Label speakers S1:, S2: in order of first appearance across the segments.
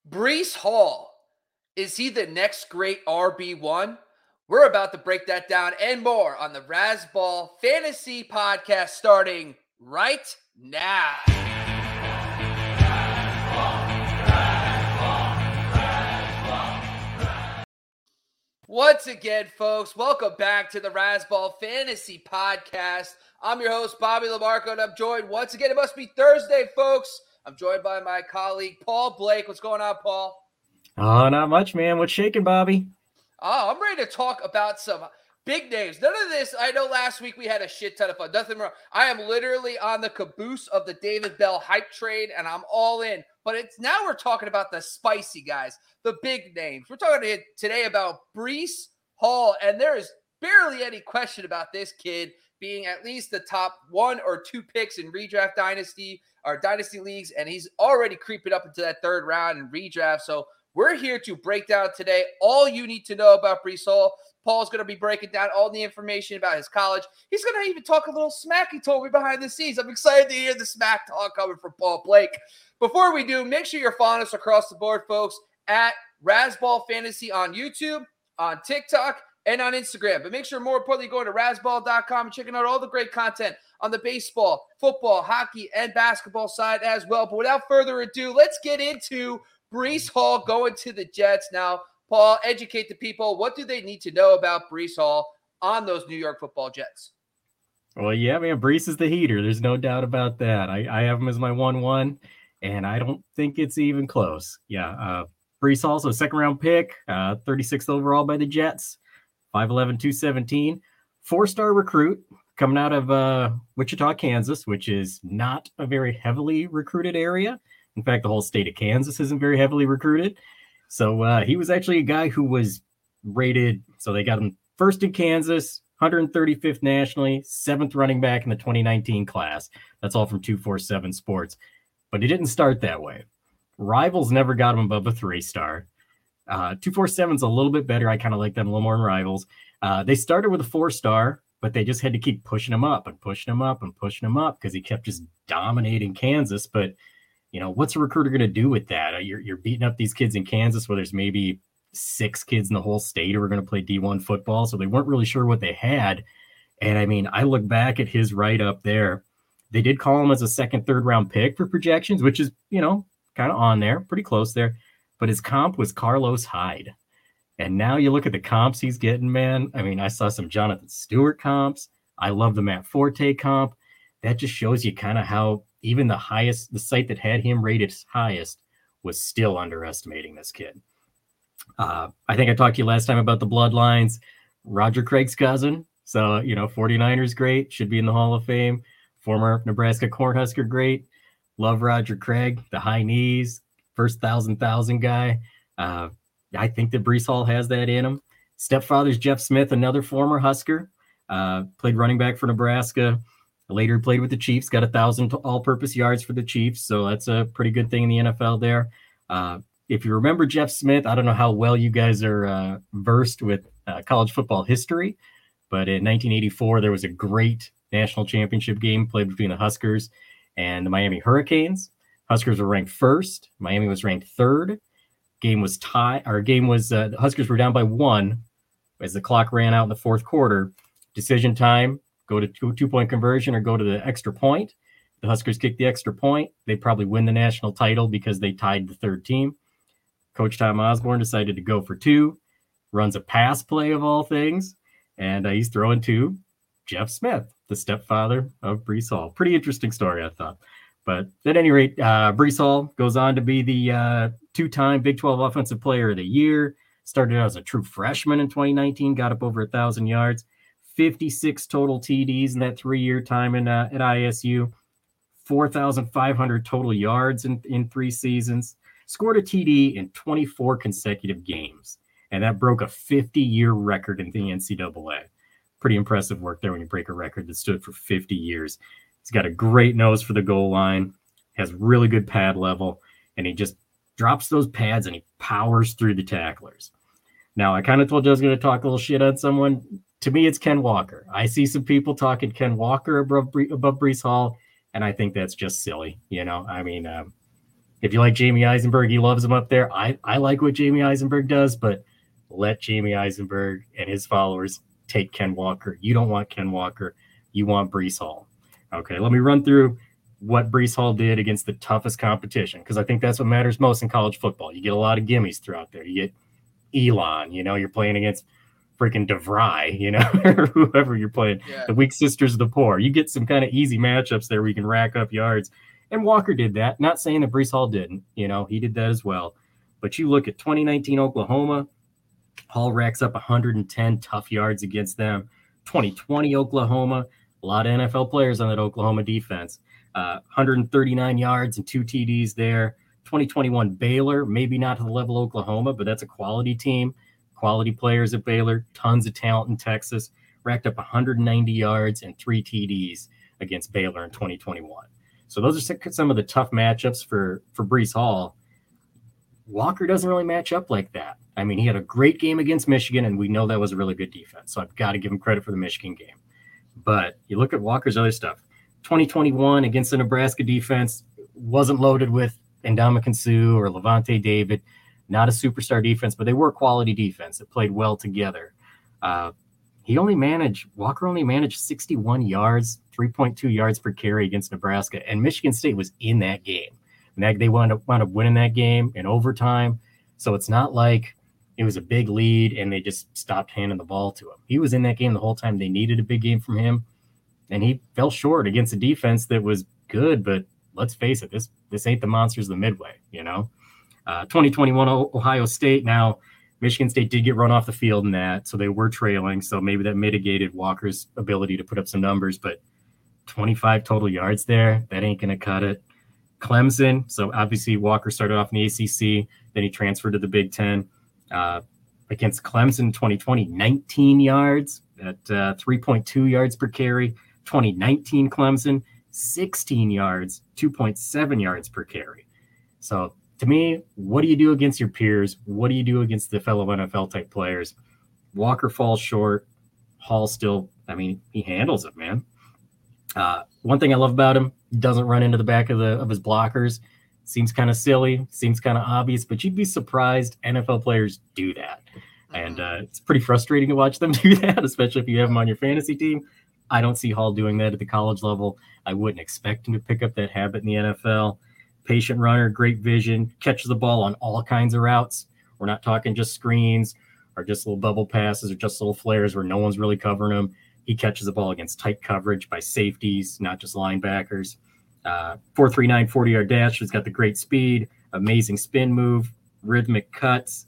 S1: Breece Hall, is he the next great RB1? We're about to break that down and more on the Razzball Fantasy Podcast starting right now. Once again, folks, welcome back to the Razzball Fantasy Podcast. I'm your host, Bobby LaMarco, and I'm joined once again. It must be Thursday, folks. I'm joined by my colleague, Paul Blake. What's going on, Paul?
S2: Oh, not much, man. What's shaking, Bobby?
S1: Oh, I'm ready to talk about some big names. None of this, I know last week we had a shit ton of fun. Nothing wrong. I am literally on the caboose of the David Bell hype train, and I'm all in. But now we're talking about the spicy guys, the big names. We're talking today about Breece Hall, and there is barely any question about this kid being at least the top 1 or 2 picks in redraft dynasty or dynasty leagues, and he's already creeping up into that third round in redraft. So we're here to break down today all you need to know about Breece Hall. Paul's going to be breaking down all the information about his college. He's going to even talk a little smack he told me behind the scenes. I'm excited to hear the smack talk coming from Paul Blake. Before we do, make sure you're following us across the board, folks, at Razzball Fantasy on YouTube, on TikTok, and on Instagram. But make sure, more importantly, going to razzball.com and checking out all the great content on the baseball, football, hockey, and basketball side as well. But without further ado, let's get into Breece Hall going to the Jets. Now, Paul, educate the people. What do they need to know about Breece Hall on those New York Football Jets?
S2: Well, yeah, man, Breece is the heater. There's no doubt about that. I have him as my 1-1, and I don't think it's even close. Yeah, Breece Hall's a second-round pick, 36th overall by the Jets, 5'11", 217, 4-star recruit coming out of Wichita, Kansas, which is not a very heavily recruited area. In fact, the whole state of Kansas isn't very heavily recruited. So he was actually a guy who was rated. So they got him first in Kansas, 135th nationally, 7th running back in the 2019 class. That's all from 247 Sports. But he didn't start that way. Rivals never got him above a 3-star. 247's a little bit better. I kind of like them a little more than Rivals. They started with a 4-star, but they just had to keep pushing him up and pushing him up and pushing him up because he kept just dominating Kansas. But you know, what's a recruiter going to do with that? You're beating up these kids in Kansas where there's maybe 6 kids in the whole state who are going to play D1 football. So they weren't really sure what they had. And I mean, I look back at his write-up there. They did call him as a 2nd, 3rd round pick for projections, which is, you know, kind of on there, pretty close there. But his comp was Carlos Hyde. And now you look at the comps he's getting, man. I mean, I saw some Jonathan Stewart comps. I love the Matt Forte comp. That just shows you kind of how even the site that had him rated highest was still underestimating this kid. I think I talked to you last time about the bloodlines. Roger Craig's cousin. So, you know, 49ers great. Should be in the Hall of Fame. Former Nebraska Cornhusker great. Love Roger Craig. The high knees. First thousand guy. I think that Breece Hall has that in him. Stepfather's Jeff Smith, another former Husker. Played running back for Nebraska. Later played with the Chiefs, got 1,000 all-purpose yards for the Chiefs, so that's a pretty good thing in the NFL there. If you remember Jeff Smith, I don't know how well you guys are versed with college football history, but in 1984, there was a great national championship game played between the Huskers and the Miami Hurricanes. Huskers were ranked 1st. Miami was ranked 3rd. The Huskers were down by 1 as the clock ran out in the 4th quarter. Decision time. Go to two-point conversion or go to the extra point. The Huskers kick the extra point. They probably win the national title because they tied the 3rd team. Coach Tom Osborne decided to go for 2, runs a pass play of all things, and he's throwing to Jeff Smith, the stepfather of Breece Hall. Pretty interesting story, I thought. But at any rate, Breece Hall goes on to be the 2-time Big 12 Offensive Player of the Year. Started out as a true freshman in 2019, got up over 1,000 yards. 56 total TDs in that 3-year time at ISU, 4,500 total yards in 3 seasons, scored a TD in 24 consecutive games, and that broke a 50-year record in the NCAA. Pretty impressive work there when you break a record that stood for 50 years. He's got a great nose for the goal line, has really good pad level, and he just drops those pads and he powers through the tacklers. Now, I kind of told you I was going to talk a little shit on someone. To me, it's Ken Walker. I see some people talking Ken Walker above Breece Hall, and I think that's just silly. You know, I mean, If you like Jamie Eisenberg, he loves him up there. I like what Jamie Eisenberg does, but let Jamie Eisenberg and his followers take Ken Walker. You don't want Ken Walker. You want Breece Hall. Okay, let me run through what Breece Hall did against the toughest competition, because I think that's what matters most in college football. You get a lot of gimmies throughout there. You get Elon, you're playing against freaking DeVry, or whoever you're playing, the weak sisters of the poor. You get some kind of easy matchups there where you can rack up yards. And Walker did that. Not saying that Breece Hall didn't. He did that as well. But you look at 2019 Oklahoma, Hall racks up 110 tough yards against them. 2020 Oklahoma, a lot of NFL players on that Oklahoma defense. 139 yards and 2 TDs there. 2021 Baylor, maybe not to the level of Oklahoma, but that's a quality team. Quality players at Baylor, tons of talent in Texas. Racked up 190 yards and 3 TDs against Baylor in 2021. So those are some of the tough matchups for Breece Hall. Walker doesn't really match up like that. I mean, he had a great game against Michigan, and we know that was a really good defense. So I've got to give him credit for the Michigan game. But you look at Walker's other stuff. 2021 against the Nebraska defense wasn't loaded with Ndamukong Suh or Levante David. Not a superstar defense, but they were quality defense. It played well together. Walker only managed 61 yards, 3.2 yards per carry against Nebraska, and Michigan State was in that game. And they wound up winning that game in overtime. So it's not like it was a big lead and they just stopped handing the ball to him. He was in that game the whole time. They needed a big game from him, and he fell short against a defense that was good, but let's face it, this ain't the monsters of the Midway, 2021 Ohio State. Now, Michigan State did get run off the field in that, so they were trailing. So maybe that mitigated Walker's ability to put up some numbers, but 25 total yards there, that ain't going to cut it. Clemson, so obviously Walker started off in the ACC, then he transferred to the Big Ten. Against Clemson 2020, 19 yards at 3.2 yards per carry. 2019 Clemson, 16 yards, 2.7 yards per carry. So to me, what do you do against your peers? What do you do against the fellow NFL type players? Walker falls short. Hall still, he handles it, man. One thing I love about him, he doesn't run into the back of his blockers. Seems kind of silly, seems kind of obvious, but you'd be surprised NFL players do that. And it's pretty frustrating to watch them do that, especially if you have them on your fantasy team. I don't see Hall doing that at the college level. I wouldn't expect him to pick up that habit in the NFL. Patient runner, great vision, catches the ball on all kinds of routes. We're not talking just screens or just little bubble passes or just little flares where no one's really covering him. He catches the ball against tight coverage by safeties, not just linebackers. 4.39 40-yard dash. He's got the great speed, amazing spin move, rhythmic cuts.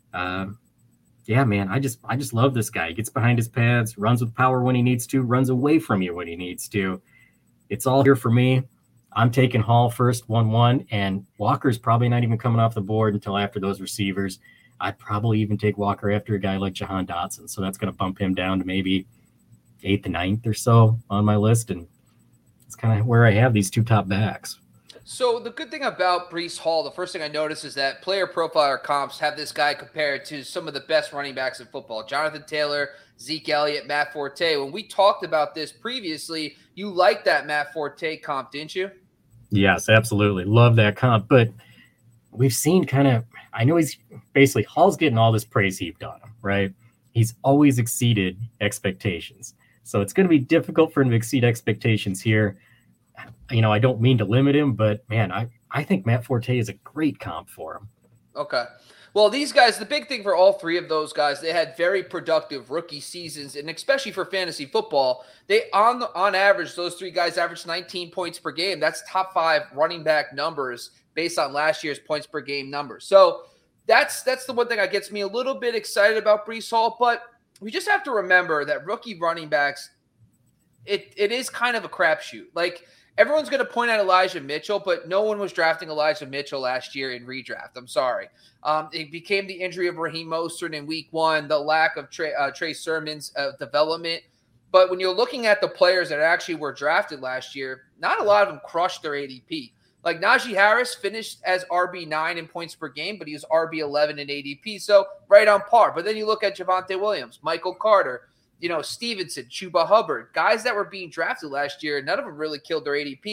S2: Yeah, man, I just love this guy. He gets behind his pads, runs with power when he needs to, runs away from you when he needs to. It's all here for me. I'm taking Hall first, 1-1, and Walker's probably not even coming off the board until after those receivers. I'd probably even take Walker after a guy like Jahan Dotson, so that's going to bump him down to maybe 8th and 9th or so on my list, and it's kind of where I have these two top backs.
S1: So the good thing about Breece Hall, the first thing I noticed is that player profiler comps have this guy compared to some of the best running backs in football. Jonathan Taylor, Zeke Elliott, Matt Forte. When we talked about this previously, you liked that Matt Forte comp, didn't you?
S2: Yes, absolutely. Love that comp. But we've seen I know he's basically, Hall's getting all this praise heaped on him, right? He's always exceeded expectations. So it's going to be difficult for him to exceed expectations here. I don't mean to limit him, but man, I think Matt Forte is a great comp for him.
S1: Okay. Well, these guys, the big thing for all three of those guys, they had very productive rookie seasons, and especially for fantasy football, they on average, those three guys averaged 19 points per game. That's top 5 running back numbers based on last year's points per game numbers. So that's the one thing that gets me a little bit excited about Breece Hall, but we just have to remember that rookie running backs, it is kind of a crapshoot. Like, everyone's going to point at Elijah Mitchell, but no one was drafting Elijah Mitchell last year in redraft. I'm sorry. It became the injury of Raheem Mostert in week 1, the lack of Trey Sermon's development. But when you're looking at the players that actually were drafted last year, not a lot of them crushed their ADP. Like Najee Harris finished as RB9 in points per game, but he was RB11 in ADP, so right on par. But then you look at Javonte Williams, Michael Carter, Stevenson, Chuba Hubbard, guys that were being drafted last year, none of them really killed their ADP.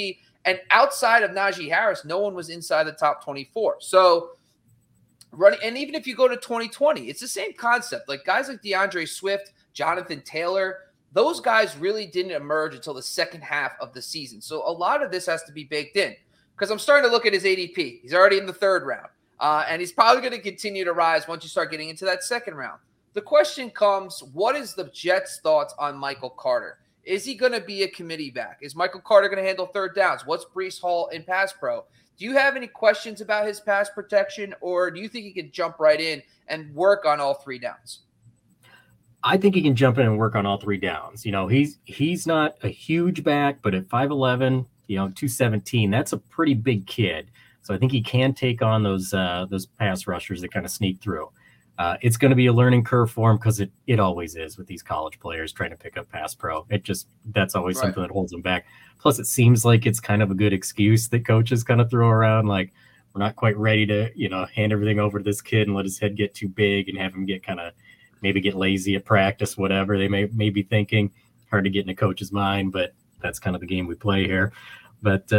S1: And outside of Najee Harris, no one was inside the top 24. So running, and even if you go to 2020, it's the same concept. Like guys like DeAndre Swift, Jonathan Taylor, those guys really didn't emerge until the second half of the season. So a lot of this has to be baked in, because I'm starting to look at his ADP. He's already in the third round, and he's probably going to continue to rise once you start getting into that second round. The question comes, what is the Jets' thoughts on Michael Carter? Is he going to be a committee back? Is Michael Carter going to handle third downs? What's Breece Hall in pass pro? Do you have any questions about his pass protection, or do you think he can jump right in and work on all three downs?
S2: I think he can jump in and work on all three downs. You know, he's not a huge back, but at 5'11", 217, that's a pretty big kid. So I think he can take on those pass rushers that kind of sneak through. It's going to be a learning curve for him, because it always is with these college players trying to pick up pass pro. That's always something that holds them back. Plus, it seems like it's kind of a good excuse that coaches kind of throw around, like, we're not quite ready to, hand everything over to this kid and let his head get too big and have him maybe get lazy at practice, whatever they may be thinking. Hard to get in a coach's mind, but that's kind of the game we play here. But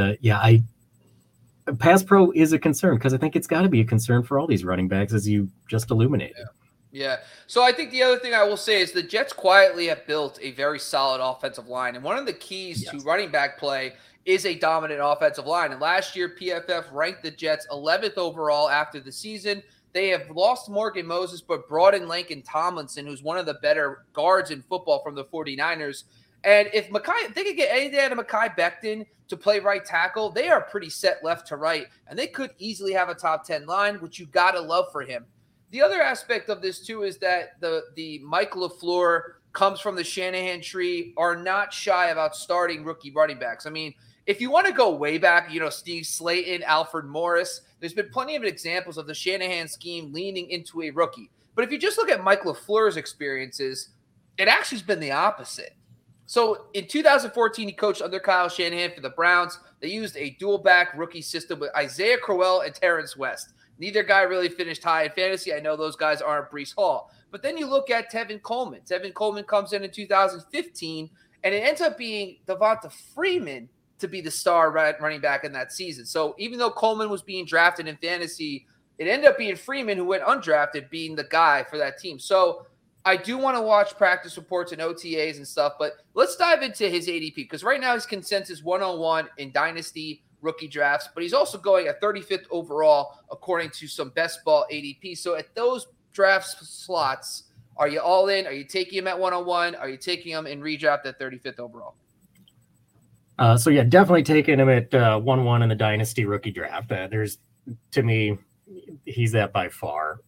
S2: pass pro is a concern, because I think it's got to be a concern for all these running backs, as you just illuminated.
S1: Yeah. So I think the other thing I will say is the Jets quietly have built a very solid offensive line. And one of the keys to running back play is a dominant offensive line. And last year, PFF ranked the Jets 11th overall after the season. They have lost Morgan Moses, but brought in Laken Tomlinson, who's one of the better guards in football from the 49ers. And if they could get anything out of Mekhi Becton to play right tackle, they are pretty set left to right. And they could easily have a top 10 line, which you got to love for him. The other aspect of this, too, is that the Mike LaFleur comes from the Shanahan tree, are not shy about starting rookie running backs. I mean, if you want to go way back, Steve Slayton, Alfred Morris, there's been plenty of examples of the Shanahan scheme leaning into a rookie. But if you just look at Mike LaFleur's experiences, it actually has been the opposite. So in 2014, he coached under Kyle Shanahan for the Browns. They used a dual-back rookie system with Isaiah Crowell and Terrence West. Neither guy really finished high in fantasy. I know those guys aren't Breece Hall. But then you look at Tevin Coleman. Tevin Coleman comes in 2015, and it ends up being Devonta Freeman to be the star running back in that season. So even though Coleman was being drafted in fantasy, it ended up being Freeman, who went undrafted, being the guy for that team. So I do want to watch practice reports and OTAs and stuff, but let's dive into his ADP, because right now his consensus 101 in Dynasty rookie drafts, but he's also going at 35th overall according to some best ball ADP. So at those draft slots, are you all in? Are you taking him at 101? Are you taking him in redraft at 35th overall?
S2: So yeah, definitely taking him at 1-1 in the Dynasty rookie draft. To me, he's that by far.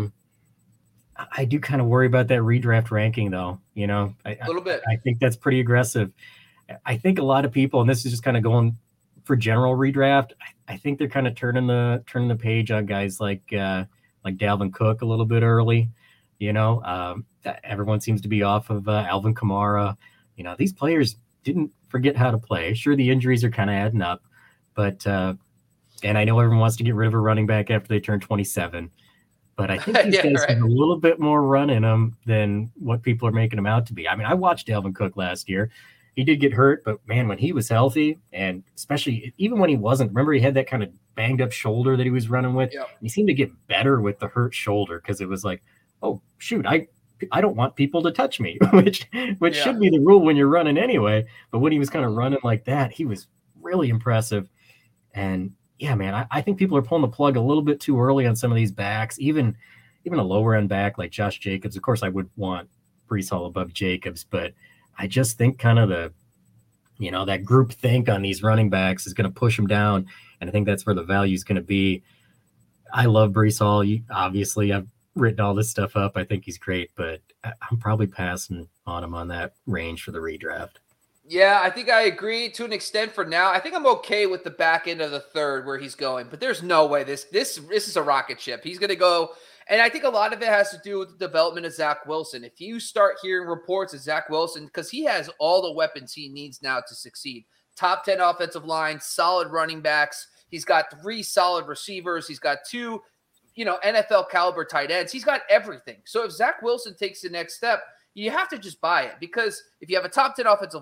S2: I do kind of worry about that redraft ranking, though. A
S1: little bit.
S2: I think that's pretty aggressive. I think a lot of people, and this is just kind of going for general redraft, I think they're kind of turning the page on guys like Dalvin Cook a little bit early. Everyone seems to be off of Alvin Kamara. These players didn't forget how to play. Sure, the injuries are kind of adding up, but and I know everyone wants to get rid of a running back after they turn 27. But I think these guys have a little bit more run in them than what people are making them out to be. I mean, I watched Dalvin Cook last year. He did get hurt, but man, when he was healthy, and especially even when he wasn't, remember he had that kind of banged up shoulder that he was running with. Yep. He seemed to get better with the hurt shoulder, because it was like, oh shoot, I don't want people to touch me, which should be the rule when you're running anyway. But when he was kind of running like that, he was really impressive. And yeah, man, I think people are pulling the plug a little bit too early on some of these backs, even a lower end back like Josh Jacobs. Of course, I would want Breece Hall above Jacobs, but I just think kind of that group think on these running backs is going to push them down. And I think that's where the value is going to be. I love Breece Hall. Obviously, I've written all this stuff up. I think he's great, but I'm probably passing on him on that range for the redraft.
S1: Yeah, I think I agree to an extent for now. I think I'm okay with the back end of the third where he's going, but there's no way this is a rocket ship. He's going to go, and I think a lot of it has to do with the development of Zach Wilson. If you start hearing reports of Zach Wilson, because he has all the weapons he needs now to succeed. Top 10 offensive line, solid running backs. He's got 3 solid receivers. He's got 2, NFL caliber tight ends. He's got everything. So if Zach Wilson takes the next step, you have to just buy it, because if you have a top 10 offensive line,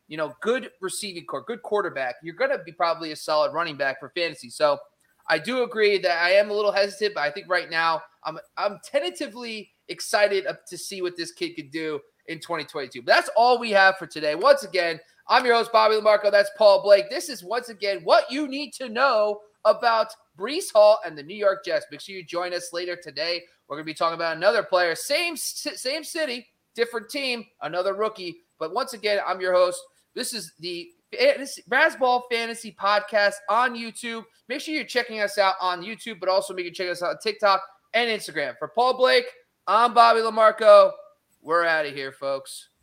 S1: good receiving core, good quarterback, you're going to be probably a solid running back for fantasy. So I do agree that I am a little hesitant, but I think right now I'm tentatively excited to see what this kid could do in 2022. But that's all we have for today. Once again, I'm your host, Bobby LaMarco. That's Paul Blake. This is, once again, what you need to know about Breece Hall and the New York Jets. Make sure you join us later today. We're going to be talking about another player, same city, different team, another rookie. But once again, I'm your host. This is the Razzball Fantasy Podcast on YouTube. Make sure you're checking us out on YouTube, but also make sure you check us out on TikTok and Instagram. For Paul Blake, I'm Bobby LaMarco. We're out of here, folks.